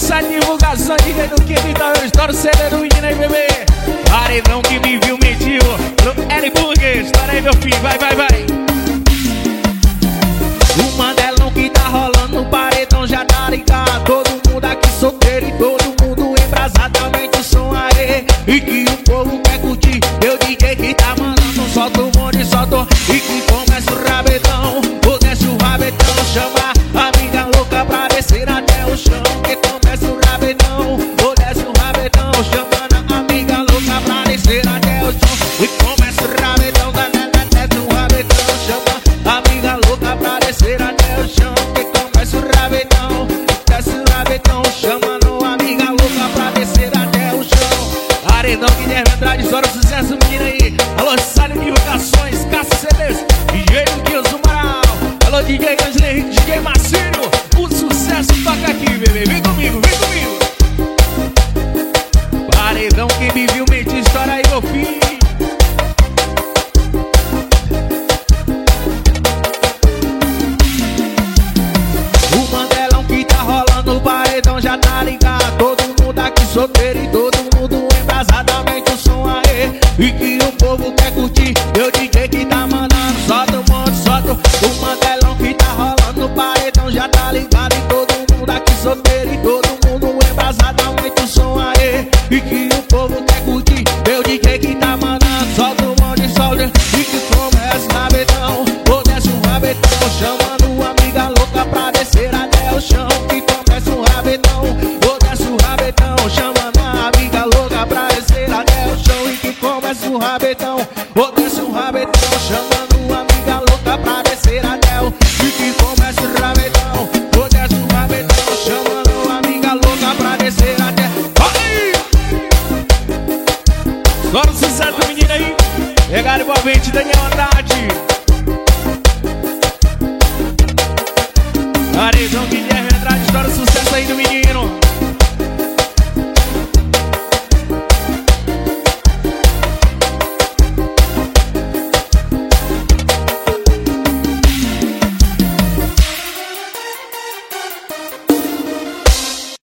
essa divulgação de rei do Quinto, então eu estouro o CD do menino aí, bebê. Paredão que me viu, mentiu. L Burger, estoura aí, meu filho, vai, vai, vai. O mandelão que tá rolando no paredão já tá ligado. Todo mundo aqui solteiro e todo mundo embrasadamente o som aê. E que o povo quer curtir, meu DJ que tá mandando, solta o bonde, solta. E que começa o rabetão, ou desce o rabetão, chama a amiga louca pra descer até o chão. Que começa o rabetão, ou desce o rabetão, chamando a amiga louca pra descer até o chão. E começa o rabetão, desce o rabetão, chama a amiga louca pra descer até o chão. Que começa o rabetão, desce o rabetão, chamando a amiga louca pra descer até o chão. Paredão que deve entrar de história, sucesso, menina aí. Alô, Salho Divulgações, Cássio CDs, DJ Wilson Amaral. Alô, DJ Angeli, DJ Marcílio. O sucesso toca aqui, bebê. Vem comigo, vem comigo. Paredão que me viu, mente, história aí, meu filho. O mandelão que tá rolando no paredão já tá ligado. Todo mundo aqui solteiro e todo mundo embrasadamente o som aê. E que o povo quer curtir, meu DJ que tá mandando, solta o monte, solta. O mandelão que tá rolando no paredão já tá ligado. E todo mundo aqui solteiro e todo mundo embrasadamente o som aê. E que o povo quer curtir, meu DJ que tá mandando, solta o monte, solta. E que começa o rabetão, ou desce o rabetão, chamando a amiga louca pra descer até o chão. Que começa o rabetão, ou desce o rabetão, chamando a amiga louca pra descer até o chão. E que começa o rabetão, ou desce o rabetão, chamando a amiga louca pra descer até o. E que começa o rabetão, ou desce o rabetão, chamando a amiga louca pra descer até. Aí! Agora o sucesso do menino aí. Pegaram envolvente, Daniel Andrade. Paredão que deve entrar de história, sucesso aí do menino.